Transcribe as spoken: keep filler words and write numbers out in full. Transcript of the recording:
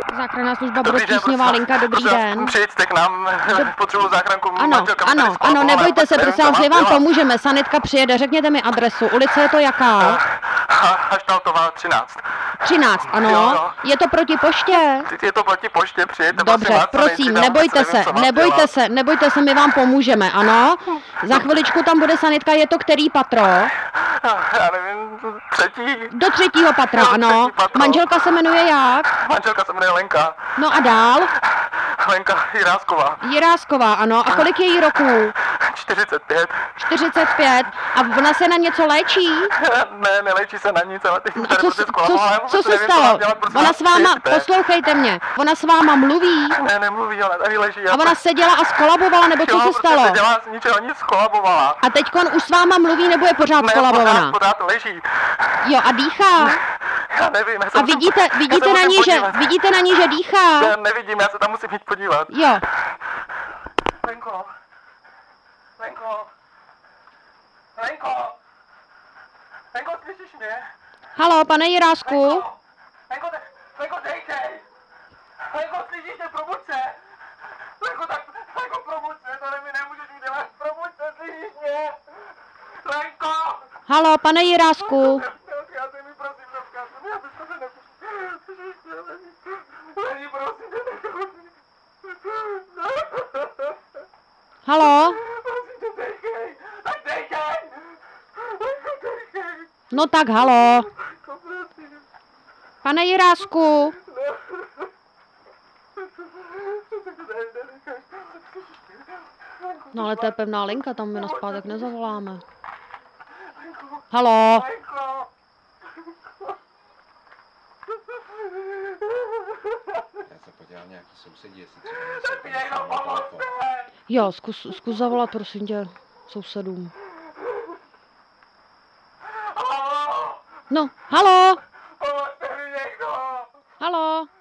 Záchranná služba bude tísňová linka, dobrý den. Přijďte k nám, potřebuji záchranku. Ano, ano, ano, nebojte se, prosím vás, my vám pomůžeme, sanitka přijede, řekněte mi adresu, ulice je to jaká? Haštaltová třináct. třináct, ano, je to proti poště? Je to proti poště, přijďte. Dobře, prosím, nebojte se, nebojte se, nebojte se, my vám pomůžeme, ano. Za chviličku tam bude sanitka, je to který patro? Já nevím, třetí. Do třetího patra, ano. Manželka se jmenuje jak? Manželka se jmenuje Lenka. No a dál? Lenka Jirásková. Jirásková, ano. A kolik je jí roků? čtyřicet pět. čtyřicet pět. A ona se na něco léčí? Ne, neléčí se na nic, ale teď no, co, co, co, co se stalo? Ona s váma, poslouchejte mě, ona s váma mluví? Ne, nemluví, ale tady leží. A ona seděla a skolabovala, nebo co se stalo? Seděla, z ničeho nic, skolabovala. A teďkon už s váma mluví, nebo je pořád ne, skolabovaná? Pořád, pořád leží. Jo, a dýchá? Já nevím. Já a vidíte, musím, vidíte, na ní, že, vidíte na ní, že dýchá? Já nevidím, já se tam musím jít podívat. Jo. Lenko. Lenko. Lenko. Lenko, slyšíš mě? Halo, pane Jirásku? Lenko, Lenko, de, Lenko, dejkej. Lenko, slyšíš mě, probuď se. Lenko, tak, Lenko, probuď se, to mi nemůžeš udělat. Probuď se, slyšíš mě? Lenko. Halo, pane Jirásku? Neodcházej mi, prosím, neodcházej mi, já bych se nepustil. Slyšíš mě, Leni, prosím, neodcházej. Halo? No tak halo. Pane Jirásku? No ale to je pevná linka, tam my na zpátek nezavoláme. Halo? Já se podívám nějaký sousedí, jestli třeba Jo, zkus, zkus zavolat, prosím tě, sousedům. No, halo? Halo?